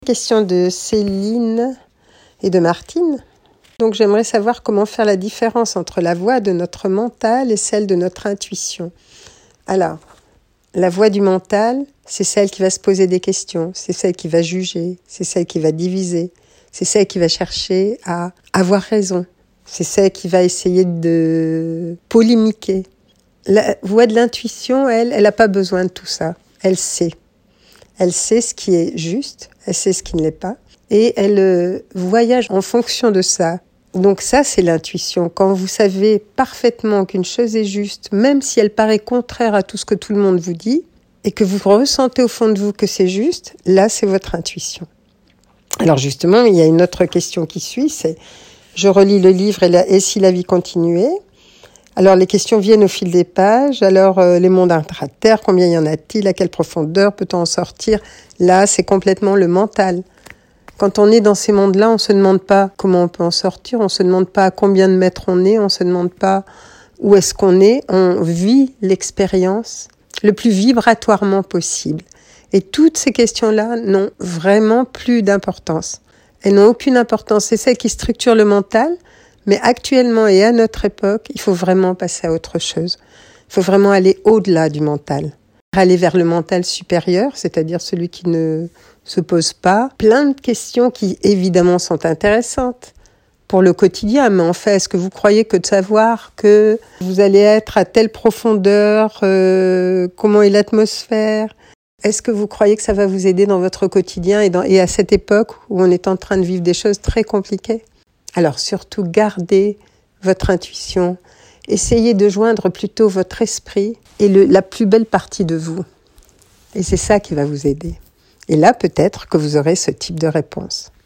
Question de Céline et de Martine. Donc j'aimerais savoir comment faire la différence entre la voix de notre mental et celle de notre intuition. Alors, la voix du mental, c'est celle qui va se poser des questions, c'est celle qui va juger, c'est celle qui va diviser, c'est celle qui va chercher à avoir raison, c'est celle qui va essayer de polémiquer. La voix de l'intuition, elle n'a pas besoin de tout ça. Elle sait. Elle sait ce qui est juste, elle sait ce qui ne l'est pas, et elle voyage en fonction de ça. Donc ça, c'est l'intuition. Quand vous savez parfaitement qu'une chose est juste, même si elle paraît contraire à tout ce que tout le monde vous dit, et que vous ressentez au fond de vous que c'est juste, là, c'est votre intuition. Alors justement, il y a une autre question qui suit, c'est je relis le livre et si la vie continuait ? Alors les questions viennent au fil des pages. Alors les mondes intra-terre, combien y en a-t-il ? À quelle profondeur peut-on en sortir ? Là, c'est complètement le mental. Quand on est dans ces mondes-là, on ne se demande pas comment on peut en sortir, on ne se demande pas à combien de mètres on est, on ne se demande pas où est-ce qu'on est. On vit l'expérience le plus vibratoirement possible. Et toutes ces questions-là n'ont vraiment plus d'importance. Elles n'ont aucune importance. C'est celles qui structurent le mental. Mais actuellement et à notre époque, il faut vraiment passer à autre chose. Il faut vraiment aller au-delà du mental. Aller vers le mental supérieur, c'est-à-dire celui qui ne se pose pas plein de questions qui, évidemment, sont intéressantes pour le quotidien. Mais en fait, est-ce que vous croyez que de savoir que vous allez être à telle profondeur, comment est l'atmosphère ? Est-ce que vous croyez que ça va vous aider dans votre quotidien et à cette époque où on est en train de vivre des choses très compliquées ? Alors surtout, gardez votre intuition. Essayez de joindre plutôt votre esprit et la plus belle partie de vous. Et c'est ça qui va vous aider. Et là, peut-être que vous aurez ce type de réponse.